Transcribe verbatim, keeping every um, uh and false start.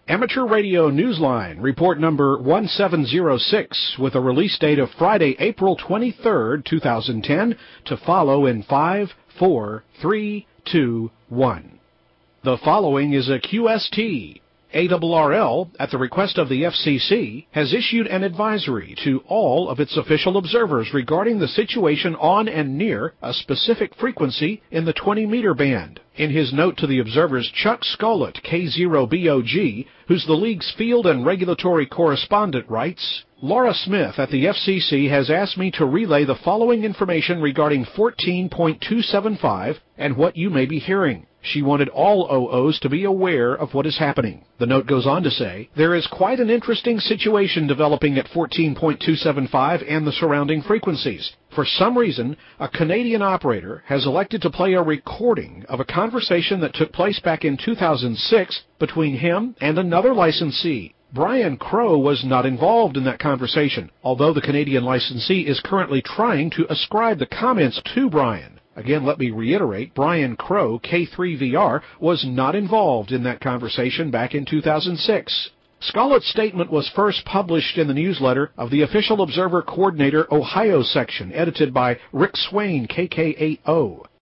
Amateur Radio Newsline, report number one seven zero six, with a release date of Friday, April twenty-third, two thousand ten, to follow in five, four, three, two, one. The following is a Q S T. A R R L, at the request of the F C C, has issued an advisory to all of its official observers regarding the situation on and near a specific frequency in the twenty meter band. In his note to the observers, Chuck Scollett, K zero B O G, who's the league's field and regulatory correspondent, writes, Laura Smith at the F C C has asked me to relay the following information regarding fourteen point two seven five and what you may be hearing. She wanted all O Os to be aware of what is happening. The note goes on to say, there is quite an interesting situation developing at fourteen point two seven five and the surrounding frequencies. For some reason, a Canadian operator has elected to play a recording of a conversation that took place back in two thousand six between him and another licensee. Brian Crow was not involved in that conversation, although the Canadian licensee is currently trying to ascribe the comments to Brian. Again, let me reiterate, Brian Crow, K three V R, was not involved in that conversation back in two thousand six. Scollett's statement was first published in the newsletter of the Official Observer Coordinator Ohio section, edited by Rick Swain, K K eight O.